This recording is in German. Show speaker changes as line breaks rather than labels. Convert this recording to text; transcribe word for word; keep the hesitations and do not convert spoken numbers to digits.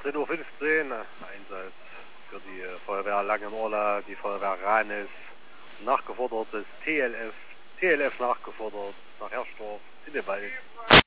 drei Uhr fünfzehn, Einsatz für die Feuerwehr Langenorla, die Feuerwehr Ranis, nachgefordert ist T L F, T L F nachgefordert, nach Herrstorf in den Wald.